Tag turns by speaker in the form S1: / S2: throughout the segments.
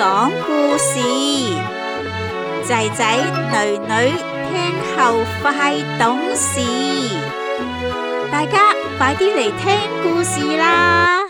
S1: 講故事，仔仔女女聽後快懂事，大家快啲嚟聽故事啦！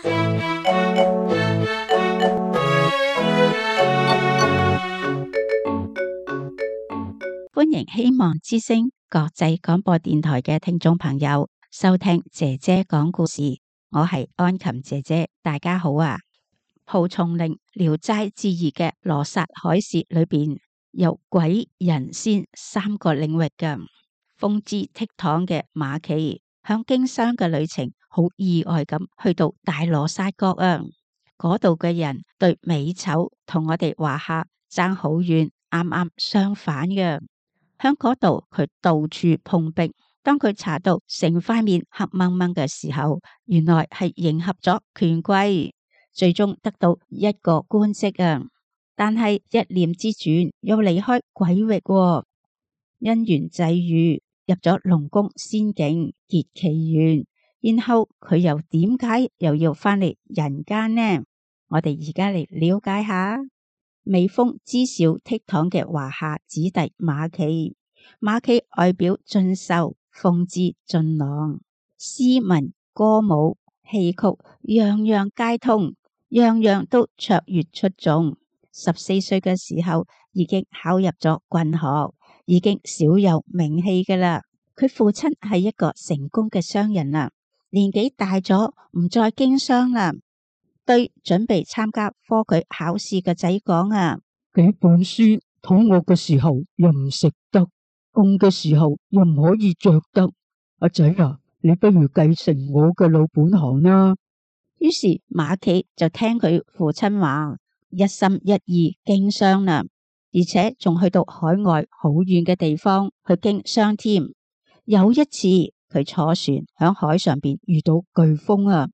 S1: 歡迎希望之聲國際廣播電台嘅聽眾朋友收聽姐姐講故事，我係安琴姐姐，大家好啊！蒲松齡《聊齋志異》嘅羅剎海市裏邊有鬼人仙三個領域嘅。風姿倜儻嘅馬驥響經商嘅旅程，好意外咁去到大羅剎國啊！嗰度嘅人對美醜同我哋華夏爭好遠，啱啱相反嘅。響嗰度佢到處碰壁，當佢查到成塊面黑掹掹嘅時候，原來係迎合咗權貴。最終得到一個官職啊，但係一念之轉又離開鬼域喎，因緣際遇入咗龍宮仙境結其緣，然後佢又點解又要返嚟人間呢？我哋而家嚟了解下。美風姿笑倜儻嘅華夏子弟馬驥，馬驥外表俊秀，風姿俊朗，詩文歌舞戲曲樣樣皆通，樣樣都卓越出眾。14歲嘅時候已經考入咗軍學，已經小有名氣㗎喇。佢父親係一個成功嘅商人啦，年紀大咗唔再經商啦，對準備參加科舉考試嘅仔講啊，
S2: 幾本書肚餓嘅時候又唔食得，凍嘅時候又唔可以着得。阿仔啊，你不如繼承我嘅老本行啦。
S1: 於是馬驥就聽佢父親話，一心一意經商啦，而且仲去到海外好遠嘅地方去經商添。有一次佢坐船響海上邊遇到颶風啊，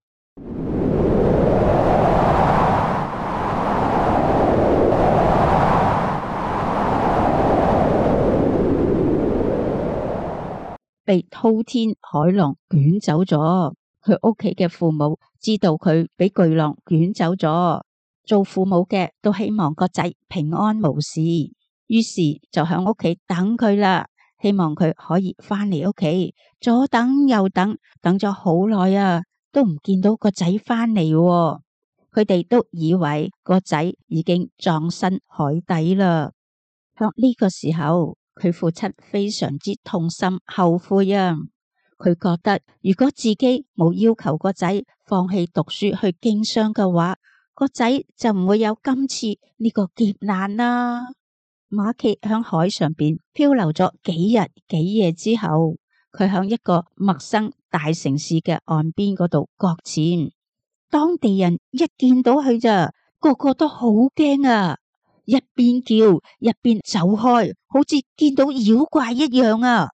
S1: 被滔天海浪捲走咗。佢屋企嘅父母知道佢俾巨浪捲走咗，做父母嘅都希望個仔平安無事，於是就響屋企等佢啦，希望佢可以返嚟屋企。左等右等，等咗好耐啊，都唔見到個仔返嚟。佢哋都以為個仔已經葬身海底啦。響呢個時候，佢父親非常之痛心後悔啊！佢覺得如果自己冇要求個仔放棄讀書去經商嘅話，個仔就唔會有今次呢個劫難啦。馬驥響海上邊漂流咗幾日幾夜之後，佢響一個陌生大城市嘅岸邊嗰度擱淺。當地人一見到佢咋，個個都好驚啊！一邊叫一邊走開，好似見到妖怪一樣啊！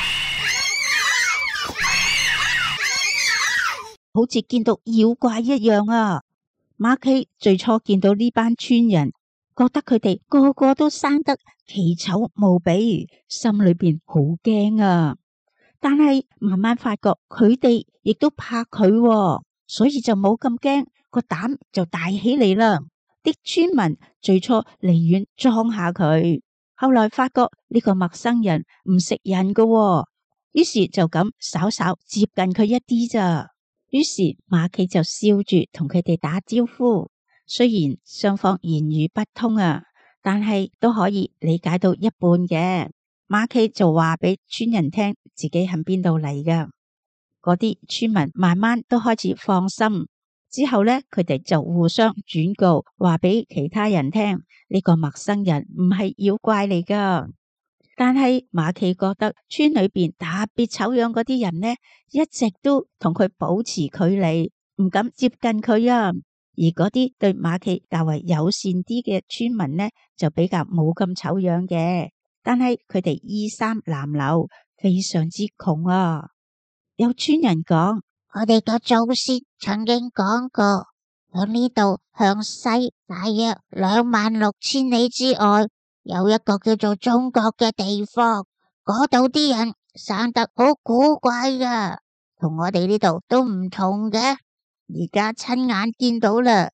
S1: 好似見到妖怪一樣啊！馬驥最初見到呢班村人，覺得佢哋個個都生得奇醜無比，心裏邊好驚啊！但係慢慢發覺佢哋亦都怕佢喎，所以就冇咁驚，個膽就大起嚟啦。啲村民最初離遠裝下佢，後來發覺呢個陌生人唔食人㗎喎，於是就咁稍稍接近佢一啲咋。於是馬驥就笑住同佢哋打招呼，雖然雙方言語不通啊，但係都可以理解到一半嘅。馬驥就話俾村人聽自己喺邊度嚟噶，嗰啲村民慢慢都開始放心。之後呢，佢哋就互相轉告，話俾其他人聽呢個陌生人唔係妖怪嚟噶。但係馬驥覺得村裏邊特別醜樣嗰啲人呢，一直都同佢保持距離，唔敢接近佢啊。而嗰啲對馬驥較為友善啲嘅村民呢，就比較冇咁醜樣嘅。但係佢哋衣衫襤褸，非常之窮啊。有村人講，
S3: 我哋嘅祖先曾經講過，喺呢度向西大約26000里之外，有一個叫做中國嘅地方，嗰度啲人生得好古怪噶，同我哋呢度都唔同嘅。而家親眼見到啦，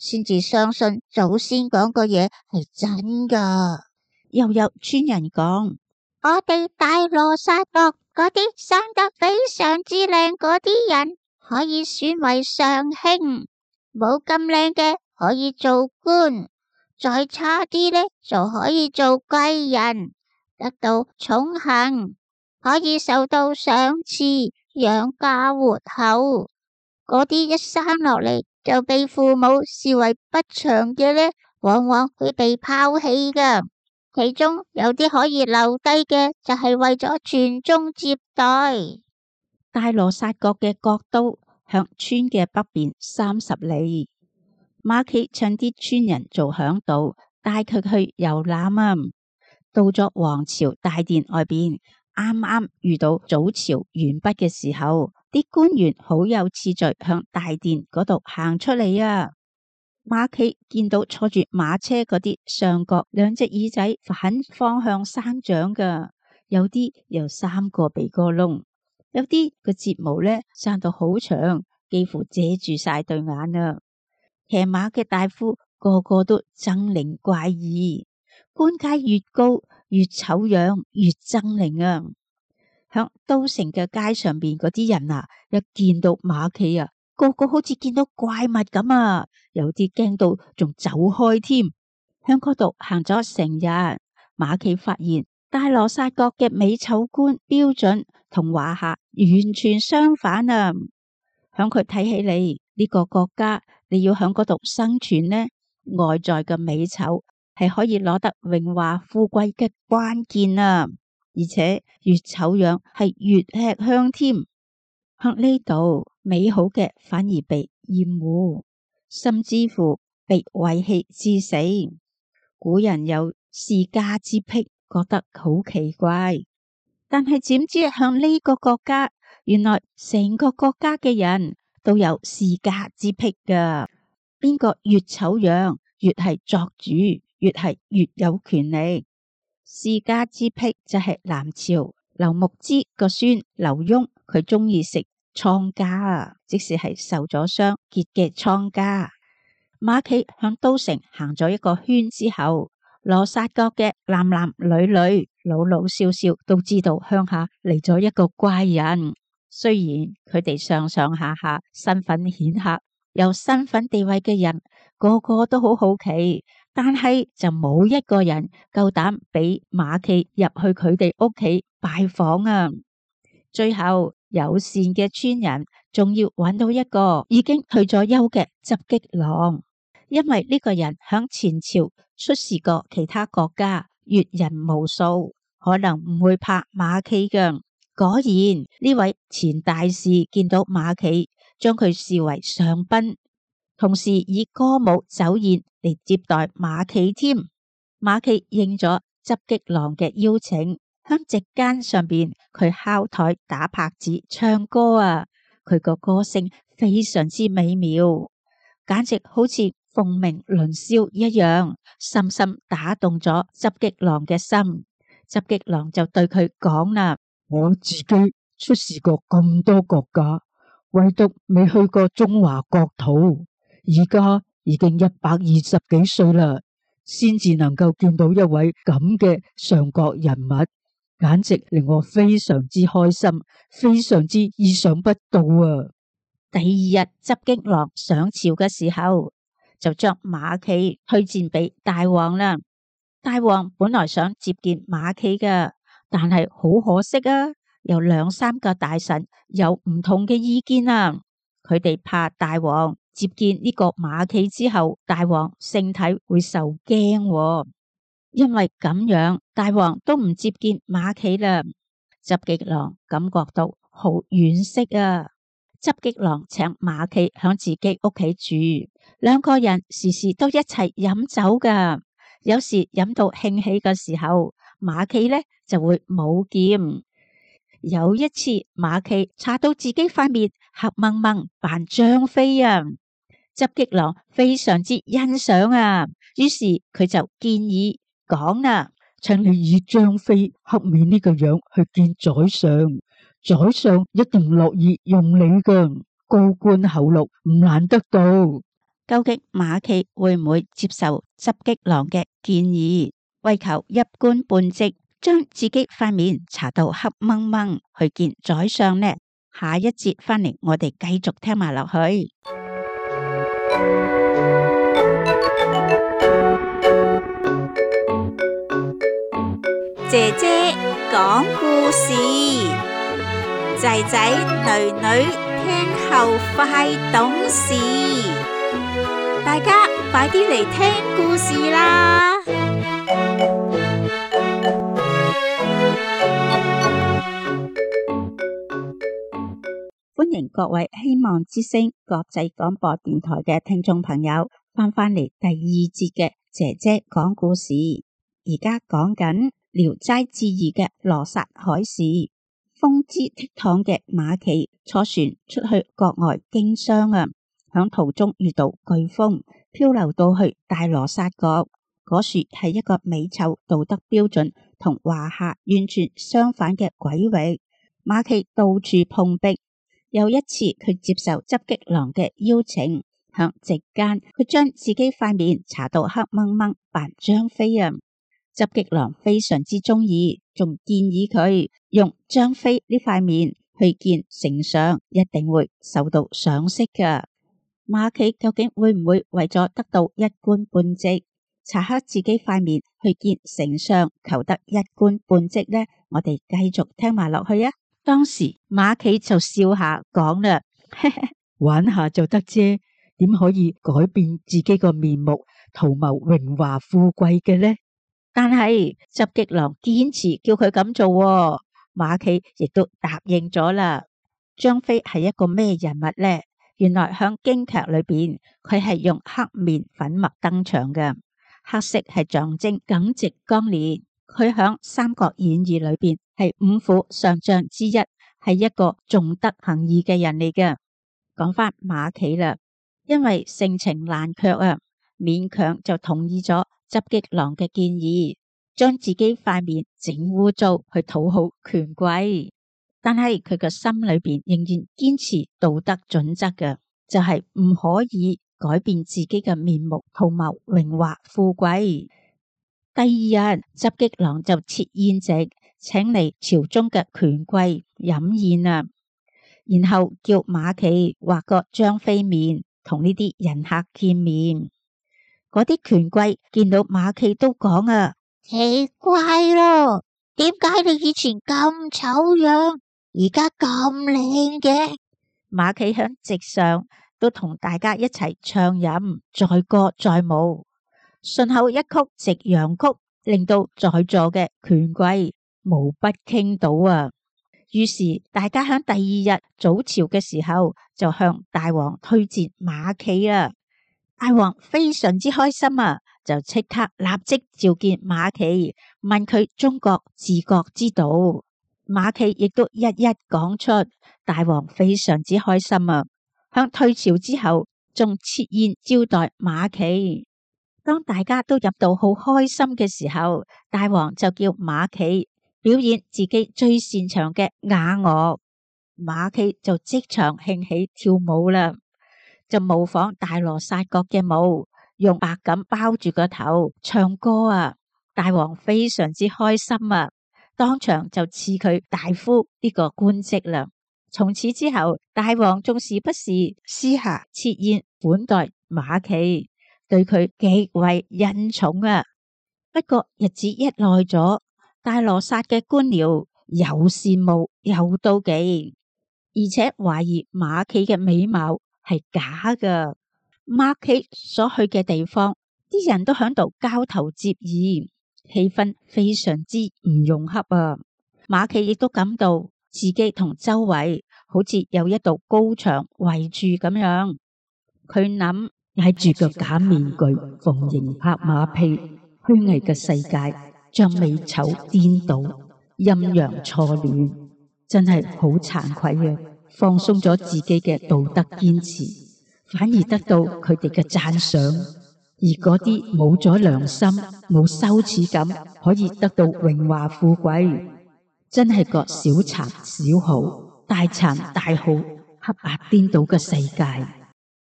S3: 先至相信祖先講嘅嘢係真噶。
S1: 又有村人講，
S3: 我哋大羅薩國嗰啲生得非常之靚嗰啲人，可以選為上卿；冇咁靚嘅可以做官，再差啲呢就可以做貴人，得到寵幸，可以受到賞賜，養家活口。嗰啲一生落嚟就被父母視為不祥嘅呢，往往會被拋棄噶。其中有啲可以留低嘅，就係為咗傳宗接代。
S1: 大羅薩國嘅國都向村嘅北邊30里。馬企趁啲村人做響度，帶佢去遊覽啊。到咗王朝大殿外邊，啱啱遇到早朝完畢嘅時候，啲官員好有次序向大殿嗰度行出嚟啊。馬企見到坐住馬車嗰啲上角兩隻耳仔反方向生長噶，有啲有3個鼻哥窿，有啲個睫毛咧生到好長，幾乎遮住晒對眼啊。騎馬嘅大夫個個都猙獰怪異，官階越高越醜樣越猙獰啊。響都城嘅街上邊嗰啲人啊，一見到馬企啊，個個好似見到怪物咁啊，有啲驚到仲走開添。響嗰度行咗成日，馬企發現大羅薩國嘅美醜觀標準同華夏完全相反啊。響佢睇起嚟，呢個國家你要響嗰度生存呢，外在嘅美醜係可以攞得榮華富貴嘅關鍵啊。而且越醜樣係越吃香添。響呢度美好嘅反而被厭惡，甚至乎被遺棄致死。古人有士家之癖，覺得好奇怪。但係點知向呢個國家，原來成個國家嘅人都有士家之癖噶。邊個越醜樣，越係作主，越係越有權力。士家之癖就係南朝劉牧之個孫劉墉，佢中意食瘡痂啊，即使係受咗傷結嘅瘡痂。馬企向都城行咗一個圈之後，羅剎國嘅男男女女老老少少都知道鄉下嚟咗一個怪人。雖然佢哋上上下下身份顯赫，有身份地位嘅人個個都好好奇，但係就冇一個人夠膽俾馬企入去佢哋屋企拜訪啊。最後友善嘅村人仲要揾到一個已經退咗休嘅執戟郎，因為呢個人響前朝出使過其他國家，閱人無數，可能唔會怕馬企㗎。果然呢位前大使見到馬企，將佢視為上賓，同時以歌舞酒宴嚟接待馬企添。馬企應咗執戟郎嘅邀請，響席間上邊佢敲台打拍子唱歌啊，佢個歌聲非常之美妙，簡直好似鳳鳴麟霄一樣，深深打動咗執戟郎嘅心。執戟郎就對佢講啦：
S2: 我自己出使過咁多國家，唯獨未去過中華國土，而家已經120幾歲啦，先至能夠見到一位咁嘅上國人物，簡直令我非常之開心，非常之意想不到啊！
S1: 第二日執戟郎上朝嘅時候，就將馬企推薦俾大王啦。大王本來想接見馬企㗎，但係好可惜啊，有2-3個大臣有唔同嘅意見啊。佢哋怕大王接見呢個馬企之後，大王聖體會受驚啊，因為咁樣大王都唔接見馬企啦。執戟郎感覺到好惋惜啊。執戟郎請馬企響自己屋企住，2個人時時都一齊飲酒㗎。有時飲到興起嘅時候，馬企呢就會舞劍。有一次馬企搽到自己塊面黑蒙蒙扮張飛啊，執戟郎非常之欣賞啊，於是佢就建議講啦：
S2: 請你以張飛黑面呢個樣去見宰相，宰相一定樂意用你㗎，高官厚祿唔難得到。
S1: 究竟馬驥會唔會接受執戟郎嘅建議，為求一官半職，將自己塊面搽到黑掹掹去見宰相呢？下一節返嚟，我哋繼續聽埋落去。姐姐講故事，仔仔女女聽後快懂事，大家快啲嚟聽故事啦！歡迎各位希望之聲國際廣播電台嘅聽眾朋友翻返嚟第二節嘅姐姐講故事。而家講緊《聊齋志異》嘅羅剎海市，風姿倜儻嘅馬驥坐船出去國外經商啊，響途中遇到颶風，漂流到去大羅剎國。嗰處係一個美醜道德標準同華夏完全相反嘅鬼域，馬驥到處碰壁。有一次佢接受執戟郎嘅邀請，響席間佢將自己塊面搽到黑掹掹扮張飛啊！執戟郎非常之中意，仲建議佢用張飛呢塊面去見丞相，一定會受到賞識噶。馬驥究竟會唔會為咗得到一官半職，搽黑自己塊面去見丞相，求得一官半職呢？我哋繼續聽埋落去啊！當時馬驥就笑下講啦，
S2: 玩下就得啫，點可以改變自己個面目，圖謀榮華富貴嘅呢？
S1: 但係執戟郎堅持叫佢咁做喎，馬驥亦都答應咗啦。張飛係一個咩人物呢？原來響京劇裏邊，佢係用黑面粉墨登場嘅，黑色係象徵耿直剛烈。佢響《三國演義》裏邊係五虎上將之一，係一個重德行義嘅人嚟嘅。講翻馬驥啦，因為盛情難卻啊，勉強就同意咗執戟郎嘅建議，將自己塊面整污糟去討好權貴。但係佢嘅心裏邊仍然堅持道德準則嘅，就係唔可以改變自己嘅面目，圖謀榮華富貴。第二日，執戟郎就設宴席，請嚟朝中嘅權貴飲宴啊，然後叫馬驥畫個張飛面，同呢啲人客見面。嗰啲權貴見到馬驥都講啊，
S3: 奇怪咯，點解你以前咁醜樣，而家咁靚嘅？
S1: 馬驥響席上都同大家一齊唱飲，載歌載舞。順口一曲《夕陽曲》，令到在座嘅權貴無不傾倒啊！於是大家響第二日早朝嘅時候，就向大王推薦馬驥啦。大王非常之開心啊，就即刻立即召見馬驥，問佢中國治國之道。馬驥亦都一一講出，大王非常之開心啊！響退朝之後，仲設宴招待馬驥。當大家都入到好開心嘅時候，大王就叫馬驥表演自己最擅長嘅雅樂，馬驥就即場興起跳舞啦，就模仿大羅剎國嘅舞，用白錦包住個頭唱歌啊！大王非常之開心啊，當場就賜佢大夫呢個官職啦。從此之後，大王仲時不時私下設宴款待馬驥，對佢極為恩寵啊！不過日子一耐咗，大羅剎嘅官僚又羨慕又妒忌，而且懷疑馬驥嘅美貌係假噶。馬驥所去嘅地方，啲人都響度交頭接耳，氣氛非常之唔融洽啊！馬驥亦都感到自己同周圍好似有一道高牆圍住咁樣，佢諗，
S2: 戴住個假面具，逢迎拍馬屁，虛偽嘅世界將美醜顛倒，陰陽錯亂，真係好慚愧啊！放鬆咗自己嘅道德堅持，反而得到佢哋嘅讚賞，而嗰啲冇咗良心、冇羞恥感，可以得到榮華富貴，真係個小賊小豪、大賊大豪、黑白顛倒嘅世界。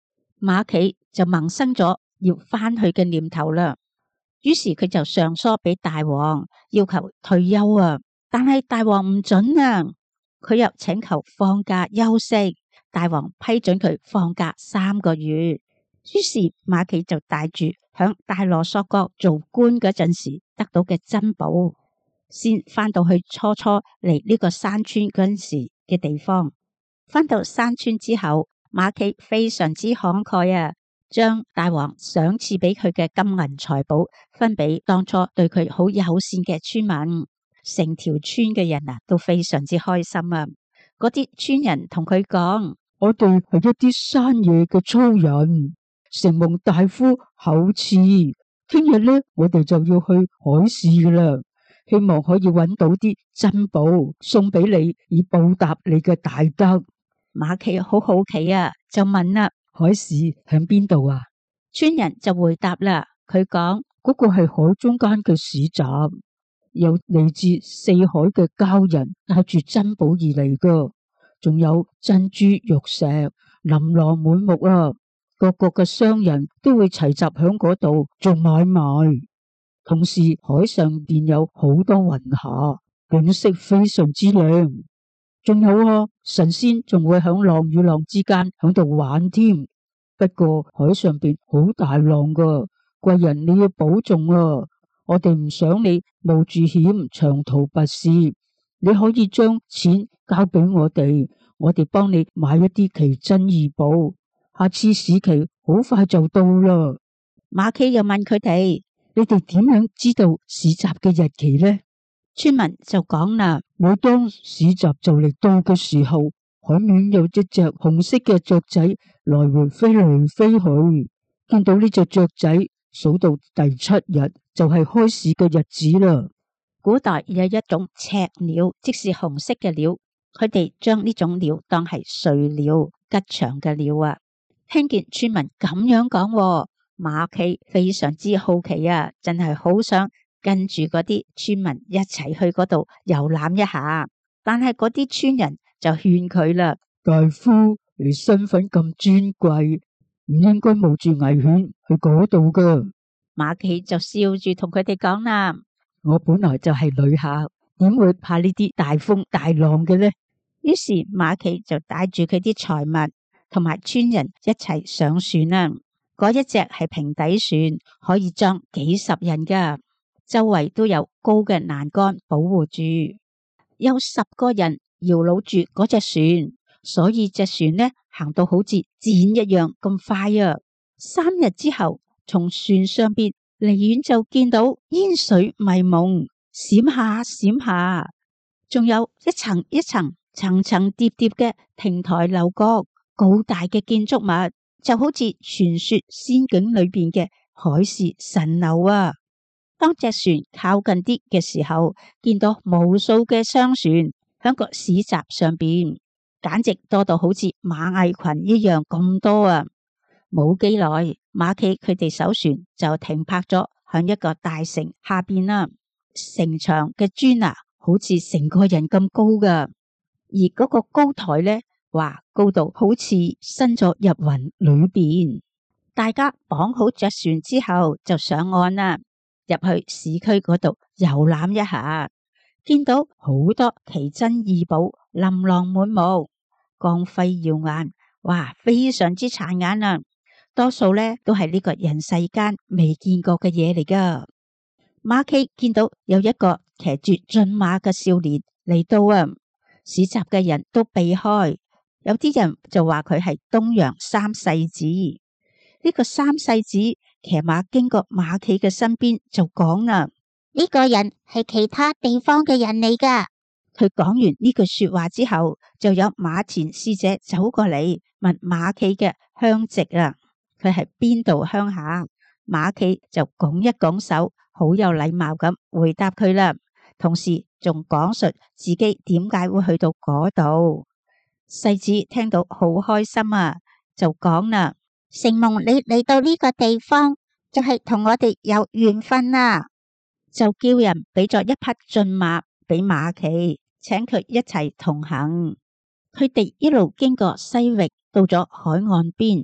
S1: 馬企就萌生咗要返去嘅念頭啦。於是佢就上疏俾大王，要求退休啊。但係大王唔准啊，佢又請求放假休息，大王批准佢放假3個月。於是馬企就帶住響大羅索國做官嗰陣時得到嘅珍寶，先返到去初嚟呢個山村嗰陣時嘅地方。返到山村之後，馬企非常之慷慨啊，將大王賞賜俾佢嘅金銀財寶分俾當初對佢好友善嘅村民。成條村嘅人啊都非常之開心啊。嗰啲村人同佢講：
S2: 我哋係一啲山野嘅粗人，承蒙大夫厚賜，聽日呢，我哋就要去海市噶啦，希望可以揾到啲珍寶送俾你，以報答你嘅大德。
S1: 馬企好好奇啊，就問啦：
S2: 海市響邊度啊？
S1: 村人就回答啦，佢講：
S2: 嗰個係海中間嘅市集，有嚟自4海嘅郊人帶住珍寶而嚟噶，仲有珍珠玉石琳琅滿目啊！各國嘅商人都會齊集響嗰度做買賣，同時海上邊有好多雲霞，景色非常之靚。仲有啊，神仙仲會響浪與浪之間響度玩添。不過海上邊好大浪噶，貴人你要保重啊！我哋唔想你冒住險長途跋涉，你可以將錢交俾我哋幫你買一啲奇珍異寶。下次市期好快就到啦。
S1: 馬企又問佢哋：
S2: 你哋點樣知道市集嘅日期呢？
S1: 村民就講啦：
S2: 每當市集就嚟到嘅時候，海面有隻紅色嘅雀仔來回飛嚟飛去，見到呢隻雀仔，數到第7日就係開市嘅日子啦。
S1: 古代有一種赤鳥，即是紅色嘅鳥，佢哋將呢種鳥當係瑞鳥、吉祥嘅鳥啊。聽見村民咁樣講，馬企非常之好奇啊，真係好想跟住嗰啲村民一齊去嗰度遊覽一下。但係嗰啲村人就勸佢啦：
S2: 大夫，你身份咁尊貴，唔應該冒住危險去嗰度噶。
S1: 馬企就笑住同佢哋講啦：
S2: 我本來就係旅客，點會怕呢啲大風大浪嘅呢？
S1: 於是馬企就帶住佢啲財物同埋村人一齊上船啦。嗰一隻係平底船，可以裝幾十人噶，周圍都有高嘅欄杆保護住，有10個人搖橹住嗰隻船，所以隻船呢行到好似箭一樣咁快啊。3日之後，從船上邊離遠就見到煙水迷蒙，閃下閃下，仲有一層一層、層層疊疊嘅亭台樓閣，高大嘅建築物，就好似傳說仙境裏邊嘅海市蜃樓啊。當隻船靠近啲嘅時候，見到無數嘅商船響個市集上邊，簡直多到好似螞蟻群一樣咁多啊！冇幾耐，馬企佢哋艘船就停泊咗響一個大城下邊啦。城牆嘅磚啊，好似成個人咁高噶，而嗰個高台呢，哇，高度好似伸咗入雲裏邊。大家綁好隻船之後就上岸啦，入去市區嗰度遊覽一下，見到好多奇珍異寶，琳琅滿目，光輝耀眼，哇，非常之殘眼啊！多數呢都係呢個人世間未見過嘅嘢嚟噶。馬企見到有一個騎住駿馬嘅少年嚟到啊，市集嘅人都避開，有啲人就話佢係東陽三世子。呢個三世子騎馬經過馬企嘅身邊就講啦：
S3: 呢個人係其他地方嘅人嚟噶。
S1: 佢講完呢句說話之後，就有馬前使者走過嚟問馬企嘅鄉籍啊，佢係邊度鄉下？馬企就拱一拱手，好有禮貌咁回答佢啦，同時仲講述自己點解會去到嗰度。世子聽到好開心啊，就講啦：
S3: 承蒙你嚟到呢個地方，就係同我哋有緣分啦。
S1: 就叫人俾咗一匹駿馬俾馬企，請佢一齊同行。佢哋一路經過西域，到咗海岸邊，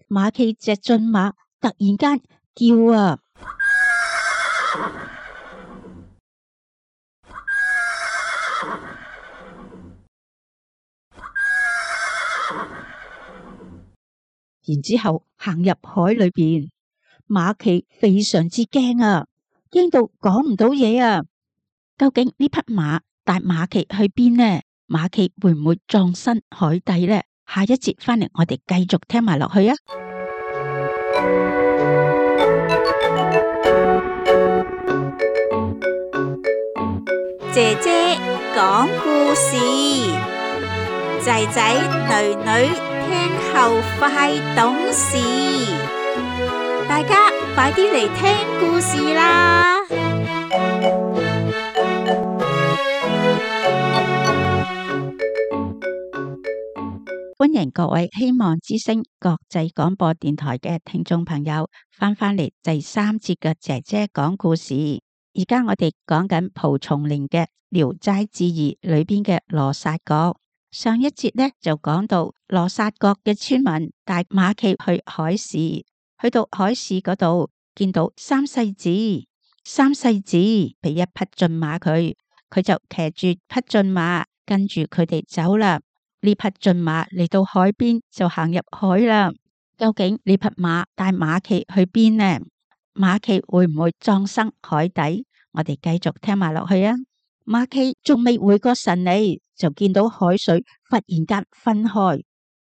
S1: 馬驥隻駿馬突然間叫啊！然之後行入海裏邊，馬驥非常之驚啊，驚到講唔到嘢啊！究竟呢匹馬帶馬驥去邊呢？馬驥會唔會葬身海底呢？下一節返嚟，我哋繼續聽埋落去啊！
S4: 姐姐講故事，仔仔女女聽後快懂事，大家快啲嚟聽故事啦！
S1: 歡迎各位希望之聲國際廣播電台嘅聽眾朋友返嚟第3節嘅姐姐講故事。而家我哋講緊蒲松齡嘅《聊齋志異》裏邊嘅羅剎國。上一節呢就講到羅剎國嘅村民帶馬驥去海市，去到海市嗰度見到三世子俾一匹駿馬佢就騎住匹駿馬跟住佢哋走啦。呢匹駿馬嚟到海邊就行入海啦。究竟呢匹馬帶馬驥去邊呢？馬驥會唔會葬身海底？我哋繼續聽埋落去啊！馬驥仲未回過神嚟，就見到海水忽然間分開，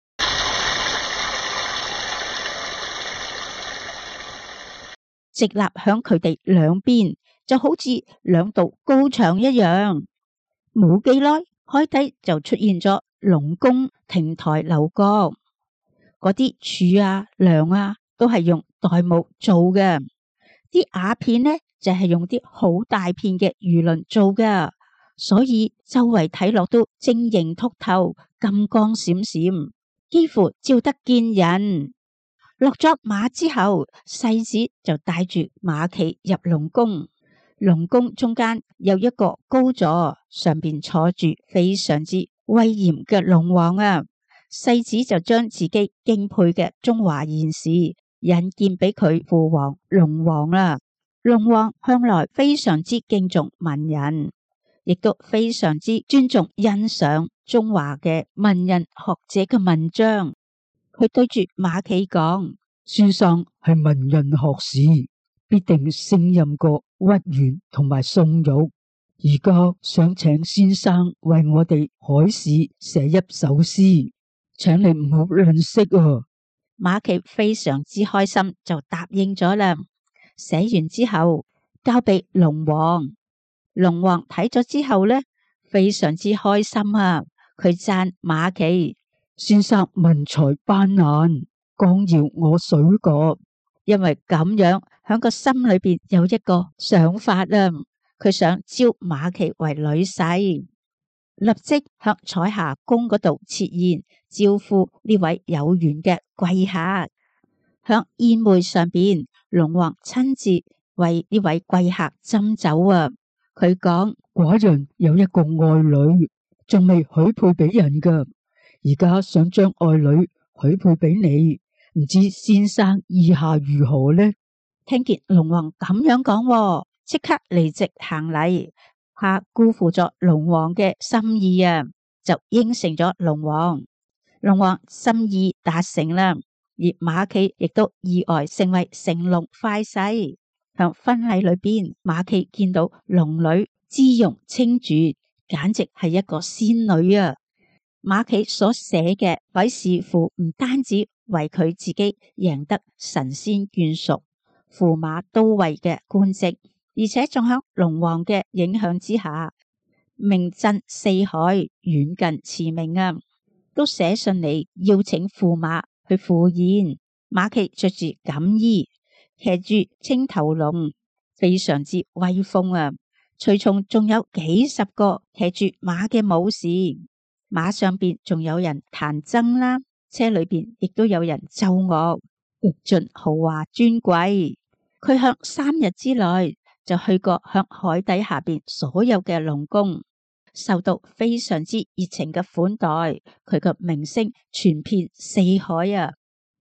S1: 直立響佢哋兩邊，就好似兩道高牆一樣。冇幾耐，海底就出現咗龍宮、亭台樓閣，嗰啲柱啊、梁啊，都係用玳瑁做嘅。啲瓦片呢，就係用啲好大片嘅魚鱗做嘅，所以周圍睇落都晶瑩剔透、金光閃閃，幾乎照得見人。落咗馬之後，世子就帶住馬驥入龍宮。龍宮中間有一個高座，上邊坐住非常之威嚴嘅龍王啊！世子就將自己敬佩嘅中華賢士引薦俾佢父王龍王啦。龍王向來非常之敬重文人，亦都非常之尊重欣賞中華嘅文人學者嘅文章。佢對住馬驥講：
S2: 先生係文人學士，必定勝任過屈原同埋宋玉。而家想請先生為我哋海市寫一首詩，請你唔好吝嗇啊！
S1: 馬驥非常之開心，就答應咗啦。寫完之後交俾龍王，龍王睇咗之後呢，非常之開心啊！佢讚馬驥
S2: 先生文才斑斕，光耀我水國。
S1: 因為咁樣響個心裏邊有一個想法啊，佢想招馬驥為女婿，立即向彩霞宮嗰度設宴，招呼呢位有緣嘅貴客。響宴會上邊，龍王親自為呢位貴客斟酒啊！佢講：
S2: 寡人有一個愛女，仲未許配俾人噶，而家想將愛女許配俾你，唔知先生意下如何呢？
S1: 聽見龍王咁樣講，即刻離席行禮，怕辜負咗龍王嘅心意啊，就應承咗龍王。龍王心意達成啦。而馬驥亦都意外成為乘龍快婿。向婚禮裏邊，馬驥見到龍女姿容清絕，簡直係一個仙女啊！馬驥所寫嘅海市賦唔單止為佢自己贏得神仙眷屬、駙馬都尉嘅官職，而且仲響龍王嘅影響之下，名震四海，遠近馳名啊！都寫信嚟邀請駙馬去赴宴。馬驥着住錦衣，騎住青頭龍，非常之威風啊！隨從仲有幾十個騎住馬嘅武士，馬上邊仲有人彈箏啦，車裏邊亦都有人奏樂，極盡豪華尊貴。佢向3日之內就去過向海底下邊所有嘅龍宮，受到非常之熱情嘅款待，佢嘅名聲傳遍四海啊！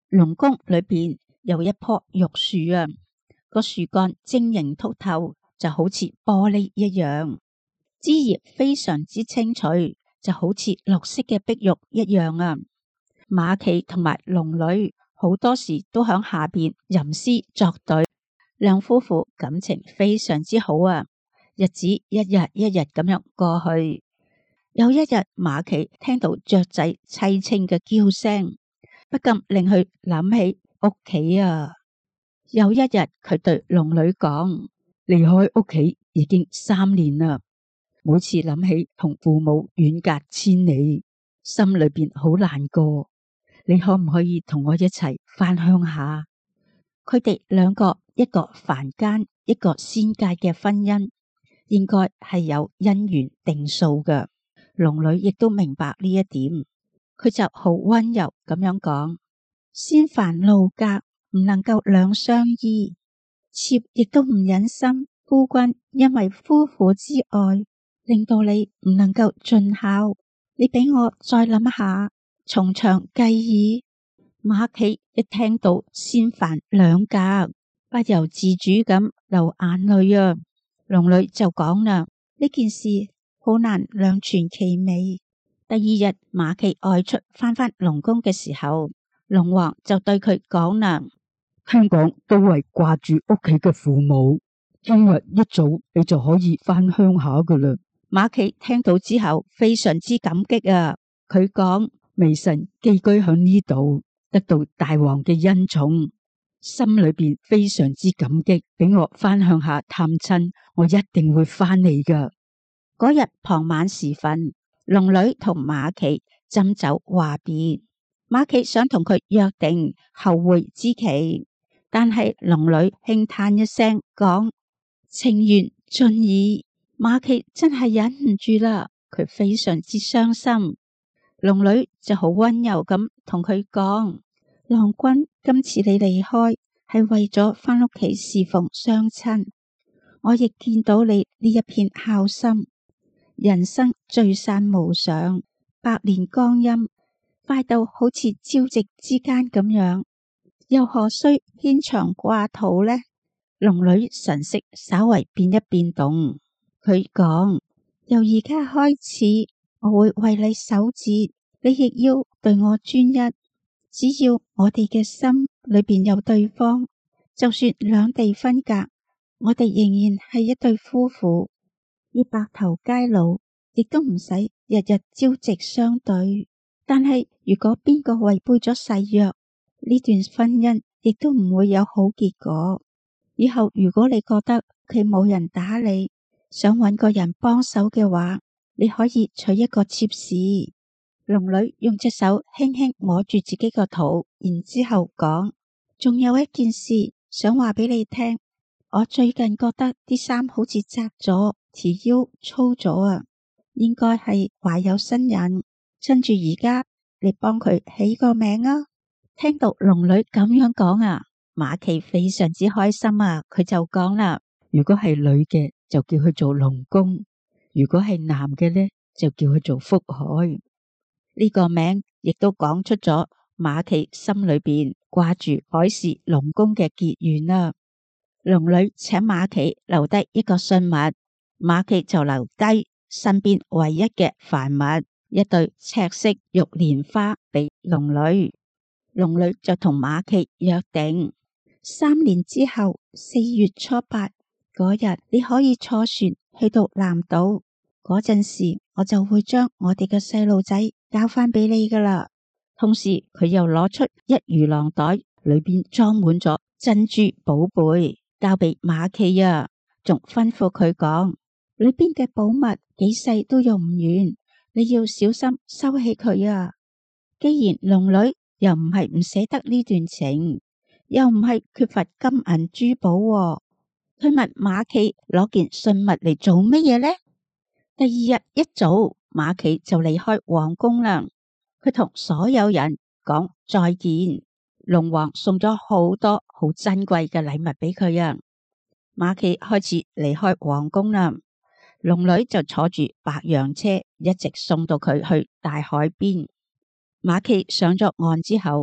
S1: 龍宮裏邊有一棵玉樹啊，個樹幹晶瑩剔透，就好似玻璃一樣，枝葉非常之清脆，就好似綠色嘅碧玉一樣啊。馬驥同埋龍女好多時都響下邊吟詩作對，兩夫婦感情非常之好啊。日子一日一日咁樣過去，有一日馬驥聽到雀仔凄清嘅叫聲，不禁令佢諗起屋企啊。有一日佢對龍女講：離開屋企已經3年啦，每次諗起同父母遠隔千里，心裏邊好難過。你可唔可以同我一齊返鄉下？佢哋兩個，一個凡間，一個仙界嘅婚姻，應該係有姻緣定數嘅。龍女亦都明白呢一點，佢就好溫柔咁樣講：仙凡路隔，唔能夠兩相依，妾亦都唔忍心夫君因為夫婦之愛，令到你唔能夠盡孝。你俾我再諗下，從長計議。馬驥一聽到仙凡兩隔，不由自主咁流眼淚啊。龍女就講啦：呢件事好難兩全其美。第二日馬驥外出返龍宮嘅時候，龍王就對佢講啦：
S2: 聽講都係掛住屋企嘅父母，聽日一早你就可以返鄉下噶啦。
S1: 馬驥聽到之後非常之感激啊，佢講：微臣寄居響呢度，得到大王嘅恩寵，心裏邊非常之感激，俾我返鄉下探親，我一定會返嚟噶。嗰日傍晚時分，龍女同馬驥斟酒話別，馬驥想同佢約定後會之期，但係龍女輕嘆一聲講：情緣盡矣。馬驥真係忍唔住啦，佢非常之傷心。龍女就好溫柔咁同佢講：郎君，今次你離開係為咗返屋企侍奉雙親，我亦見到你呢一片孝心。人生聚散無常，百年光陰快到好似朝夕之間咁樣，又何須牽腸掛肚呢？龍女神色稍為變一變動，佢講：由而家開始，我會為你守節，你亦要對我專一。只要我哋嘅心裏邊有對方，就算兩地分隔，我哋仍然係一對夫婦。要白頭偕老，亦都唔使日日朝夕相對。但係如果邊個違背咗誓約，呢段婚姻亦都唔會有好結果。以後如果你覺得佢冇人打你，想搵個人幫手嘅話，你可以娶一個妾侍。龍女用隻手輕輕摸住自己個肚，然之後講：仲有一件事想話俾你聽，我最近覺得啲衫好似窄咗，條腰粗咗啊，應該係懷有身孕。趁住而家，你幫佢起個名啊！聽到龍女咁樣講啊，馬驥非常之開心啊，佢就講啦：如果係女嘅就叫佢做龍宮，如果係男嘅呢，就叫佢做福海。呢個名亦都講出咗馬驥心裏邊掛住海氏龍宮嘅結緣啦。龍女請馬驥留低一個信物，馬驥就留低身邊唯一嘅凡物，一對赤色玉蓮花俾龍女。龍女就同馬驥約定，3年之後4月初8嗰日，你可以坐船去到南島。嗰陣時，我就會將我哋嘅細路仔交翻俾你噶啦。同時，佢又攞出一魚囊袋，裏邊裝滿咗珍珠寶貝，交俾馬驥啊。仲吩咐佢講：裏邊嘅寶物幾世都用唔完，你要小心收起佢啊。既然龍女又唔係唔捨得呢段情，又唔係缺乏金銀珠寶喎，佢問馬驥攞件信物嚟做乜嘢呢？第二日一早，馬驥就離開皇宮啦。佢同所有人講再見。龍王送咗好多好珍貴嘅禮物俾佢啊。馬驥開始離開皇宮啦。龍女就坐住白羊車，一直送到佢去大海邊。馬驥上咗岸之後，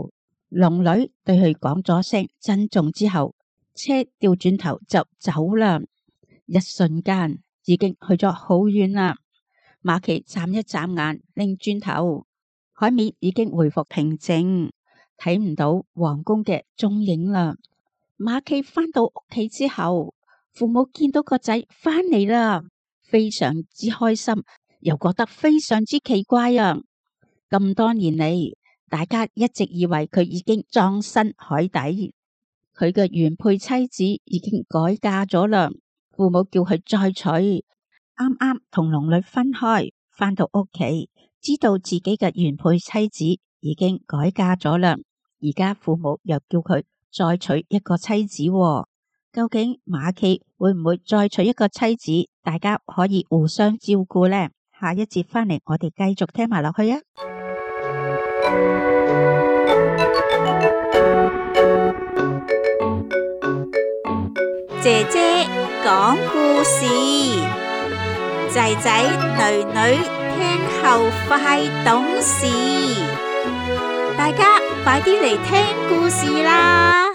S1: 龍女對佢講咗聲珍重之後，車掉轉頭就走啦。一瞬間已經去咗好遠啦。馬琪眨一眨眼，擰轉頭，海面已經回復平靜，睇唔到皇宮嘅蹤影啦。馬琪返到屋企之後，父母見到個仔返嚟啦，非常之開心，又覺得非常之奇怪啊！咁多年嚟，大家一直以為佢已經葬身海底，佢嘅原配妻子已經改嫁咗啦。父母叫佢再娶，啱啱同龍女分開，返到屋企，知道自己嘅原配妻子已經改嫁咗啦。而家父母又叫佢再娶一個妻子喎。究竟馬琪會唔會再娶一個妻子？大家可以互相照顧呢？下一節返嚟，我哋繼續聽埋落去啊！
S4: 姐姐講故事，仔仔女女聽後快懂事。大家快啲嚟聽故事啦！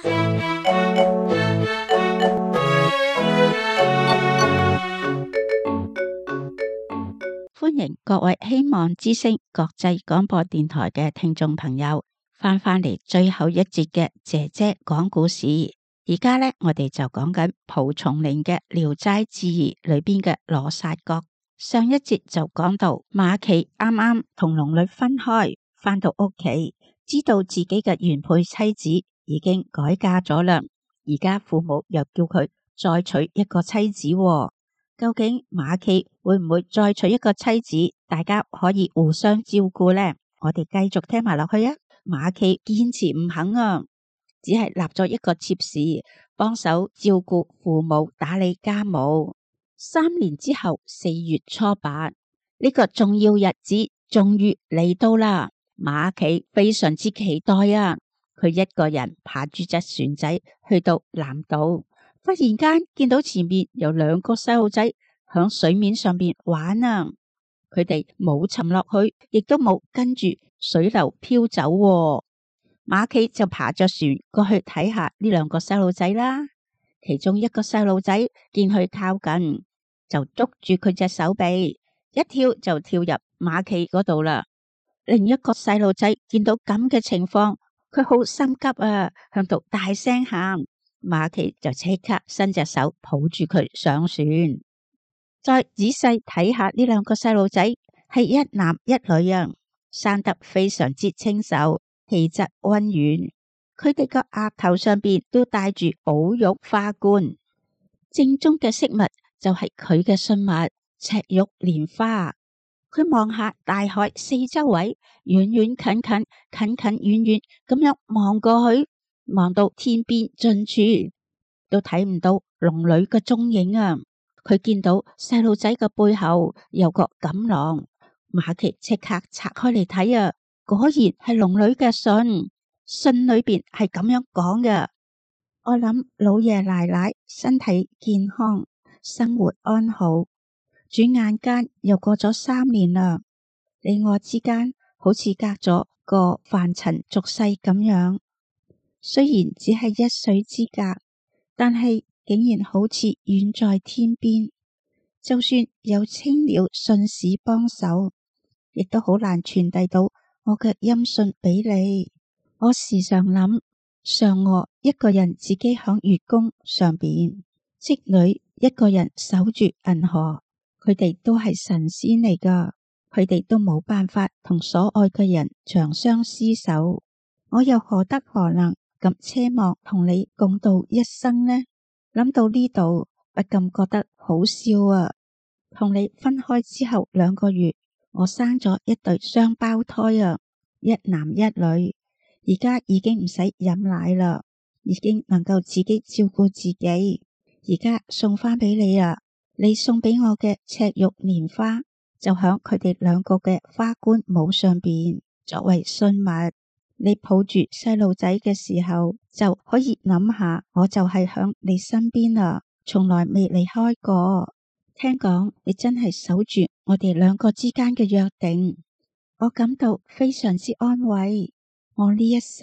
S1: 歡迎各位希望之聲國際廣播電台嘅聽眾朋友返嚟最後一節嘅姐姐講故事。而家呢，我哋就講緊蒲松齡嘅《聊齋志異》裏邊嘅羅剎國。上一節就講到馬琪啱啱同龍女分開，返到屋企，知道自己嘅原配妻子已經改嫁咗啦。而家父母又叫佢再娶一個妻子喎。究竟馬琪會唔會再娶一個妻子？大家可以互相照顧呢？我哋繼續聽埋落去啊！馬琪堅持唔肯啊，只係立咗一個妾侍，幫手照顧父母，打理家務。3年之後，4月初8，呢個重要日子終於嚟到啦。馬琪非常之期待啊！佢一個人爬住隻船仔去到南島。忽然間見到前面有2個細路仔響水面上邊玩啊！佢哋冇沉落去，亦都冇跟住水流飄走喎。馬琪就爬咗船過去睇下呢2個細路仔啦。其中一個細路仔見佢靠近，就捉住佢隻手臂，一跳就跳入馬琪嗰度啦。另一個細路仔見到咁嘅情況，佢好心急啊，向度大聲喊。馬琪就即刻伸隻手抱住佢上船。再仔細睇下呢2個細路仔係一男一女啊，生得非常之清秀，氣質溫軟。佢哋個額頭上邊都戴住寶玉花冠，正宗嘅飾物就係佢嘅信物赤玉蓮花。佢望下大海四周圍，遠遠近近，近近遠遠咁樣望過去，望到天邊盡處都睇唔到龍女嘅蹤影啊！佢見到細路仔嘅背後有個錦囊，馬琪即刻拆開嚟睇啊！果然係龍女嘅信，信裏邊係咁樣講嘅：我諗老爺奶奶身體健康，生活安好。轉眼間又過咗3年啦，你我之間好似隔咗個凡塵俗世咁樣。雖然只係1歲之隔，但係竟然好似遠在天邊。就算有青鳥信使幫手，亦都好難傳遞到我嘅音訊俾你。我時常諗，嫦娥一個人自己響月宮上邊，織女一個人守住銀河。佢哋都係神仙嚟噶，佢哋都冇辦法同所愛嘅人長相廝守，我又何德何能咁奢望同你共度一生呢？諗到呢度，不禁覺得好笑啊！同你分開之後2個月，我生咗一對雙胞胎啊，一男一女，而家已經唔使飲奶啦，已經能夠自己照顧自己，而家送翻俾你啊！你送俾我嘅赤玉蓮花就響佢哋2個嘅花冠帽上邊，作為信物。你抱住細路仔嘅時候，就可以諗下，我就係響你身邊啦，從來未離開過。聽講你真係守住我哋2個之間嘅約定，我感到非常之安慰。我呢一世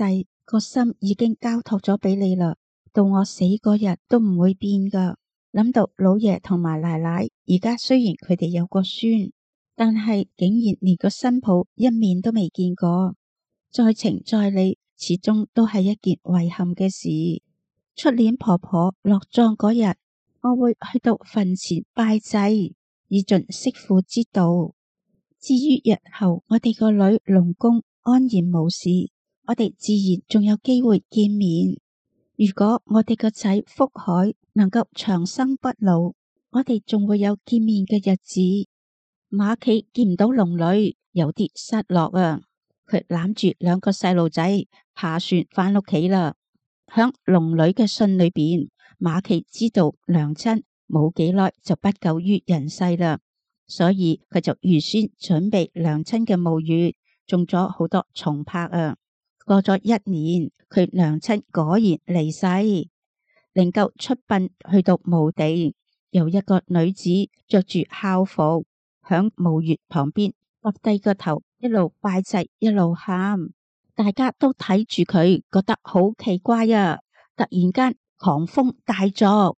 S1: 個心已經交託咗俾你啦，到我死嗰日都唔會變噶。諗到老爺同埋奶奶，而家雖然佢哋有個孫，但係竟然連個新抱一面都未見過，在情在理，始終都係一件遺憾嘅事。出年婆婆落葬嗰日，我會去到墳前拜祭，以盡媳婦之道。至於日後我哋個女龍公安然無事，我哋自然仲有機會見面。如果我哋個仔福海能夠長生不老，我哋仲會有見面嘅日子。馬企見唔到龍女，有啲失落啊！佢攬住兩個細路仔爬船返屋企啦。響龍女嘅信裏邊，馬企知道娘親冇幾耐就不久於人世啦，所以佢就預先準備娘親嘅墓穴，種咗好多松柏啊。過咗1年，佢娘親果然離世，靈柩出殯去到墓地，有一個女子着住孝服，響墓穴旁邊耷低個頭，一路拜祭一路喊。大家都睇住佢，覺得好奇怪啊！突然間狂風大作，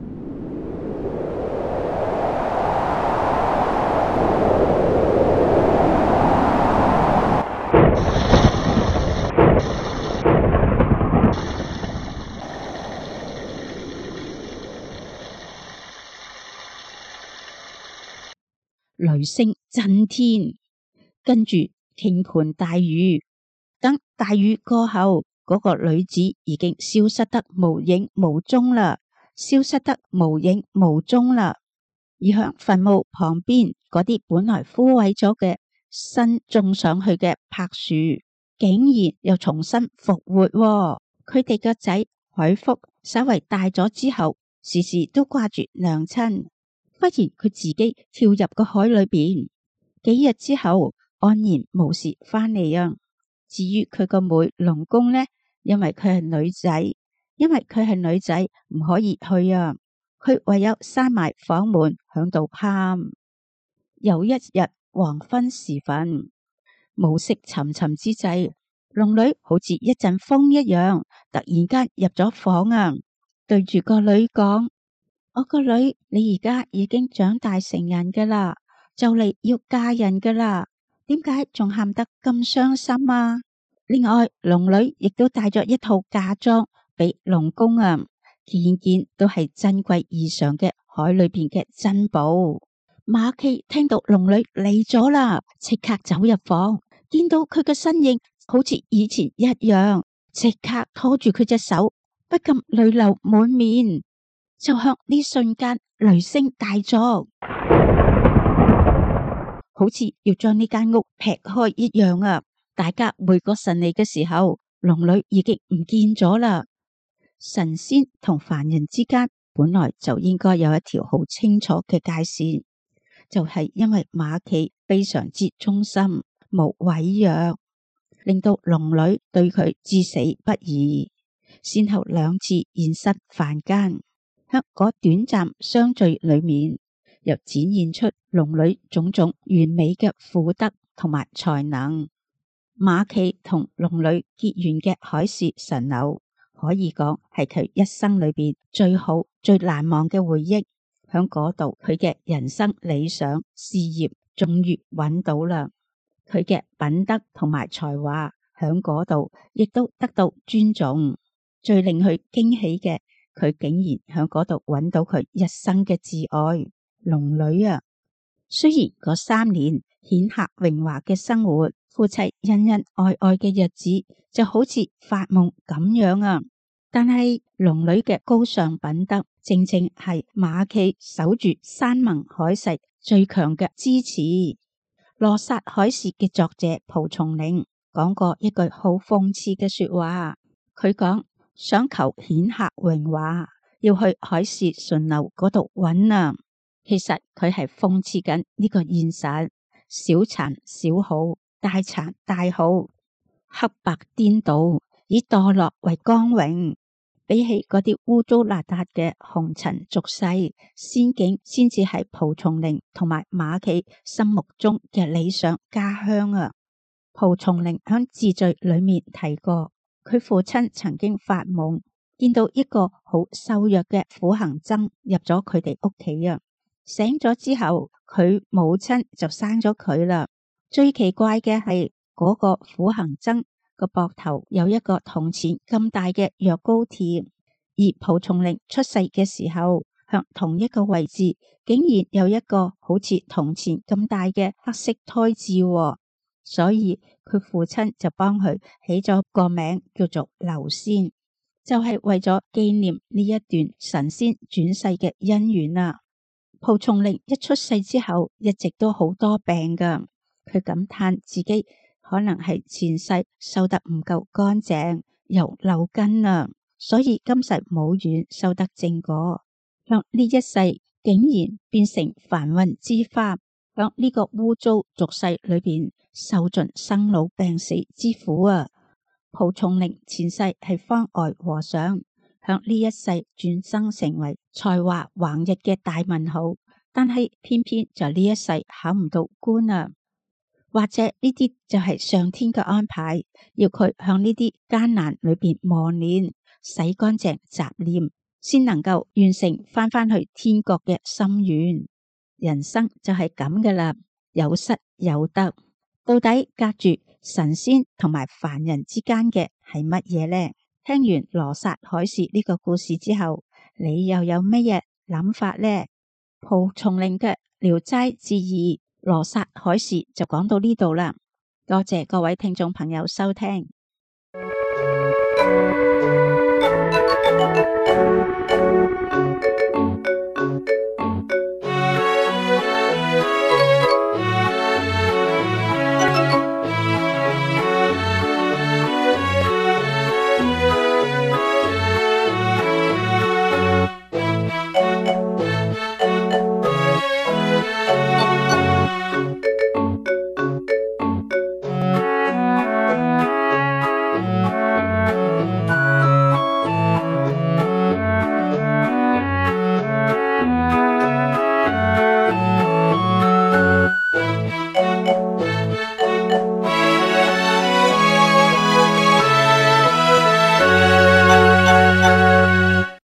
S1: 雷聲震天，跟住傾盆大雨。等大雨過後，嗰個女子已經消失得無影無蹤啦，消失得無影無蹤啦。而響墳墓旁邊嗰啲本來枯萎咗嘅新種上去嘅柏樹，竟然又重新復活喎。佢哋個仔海福稍為大咗之後，時時都掛住娘親，忽然佢自己跳入個海裏邊，幾日之後安然無事返嚟啊。至於佢個妹龍公呢，因為佢係女仔，唔可以去啊。佢唯有閂埋房門響度喊。有一日黃昏時分，暮色沉沉之際，龍女好似一陣風一樣，突然間入咗房啊，對住個女講：我個女，你而家已經長大成人噶啦，就嚟要嫁人噶啦。點解仲喊得咁傷心啊？另外，龍女亦都帶咗一套嫁妝俾龍公啊，件件都係珍貴異常嘅海裏邊嘅珍寶。馬企聽到龍女嚟咗啦，即刻走入房，見到佢嘅身影好似以前一樣，即刻拖住佢隻手，不禁淚流滿面。就向呢瞬間，雷聲大作，好似要將呢間屋劈開一樣啊！大家回過神嚟嘅時候，龍女已經唔見咗啦。神仙同凡人之間本來就應該有一條好清楚嘅界線，就係因為馬企非常之忠心，無違約，令到龍女對佢至死不移，先後2次現身凡間。喺嗰短暫相聚裏面，又展現出龍女種種完美嘅婦德同埋才能。馬企同龍女結緣嘅海市蜃樓，可以講係佢一生裏邊最好最難忘嘅回憶。響嗰度，佢嘅人生理想事業終於揾到啦。佢嘅品德同埋才華響嗰度亦都得到尊重。最令佢驚喜嘅，佢竟然響嗰度揾到佢一生嘅摯愛龍女啊！雖然嗰3年顯赫榮華嘅生活，夫妻恩恩愛愛嘅日子就好似發夢咁樣啊，但係龍女嘅高尚品德，正正係馬企守住山盟海誓最強嘅支持。羅剎海市嘅作者蒲松齡講過一句好諷刺嘅說話，佢講：想求顯赫榮華，要去海市蜃樓嗰度揾啊！其實佢係諷刺緊呢個現實，小殘小好，大殘大好，黑白顛倒，以墮落為光榮。比起嗰啲污糟邋遢嘅紅塵俗世，仙境先至係蒲松齡同埋馬企心目中嘅理想家鄉啊！蒲松齡響自序裏面提過，佢佢父親曾經發夢，見到一個好瘦弱嘅苦行僧入咗佢哋屋企啊。醒咗之後，佢母親就生咗佢啦。最奇怪嘅係嗰個苦行僧個膊頭有一個銅錢咁大嘅藥膏貼，而蒲松齡出世嘅時候，向同一個位置竟然有一個好似銅錢咁大嘅黑色胎痣喎，所以佢父親就幫佢起咗個名叫做劉仙，就係為咗紀念呢一段神仙轉世嘅姻緣啊。蒲松齡一出世之後，一直都好多病噶，佢感嘆自己可能係前世修得唔夠乾淨，又漏根啊，所以今世冇緣修得正果，向呢一世竟然變成凡運之花，向呢個污糟俗世裏邊受盡生老病死之苦啊。蒲松齡前世係方外和尚，向呢一世轉生成為才華橫溢嘅大文豪，但係偏偏就呢一世考唔到官啊。或者呢啲就係上天嘅安排，要佢向呢啲艱難裏邊磨練，洗乾淨雜念，先能夠完成返去天國嘅心願。人生就係咁噶啦，有失有得。到底隔住神仙同埋凡人之間嘅係乜嘢呢？聽完羅剎海市呢個故事之後，你又有乜嘢諗法呢？蒲松齡嘅《聊齋志異》羅剎海市就講到呢度啦，多謝各位聽眾朋友收聽。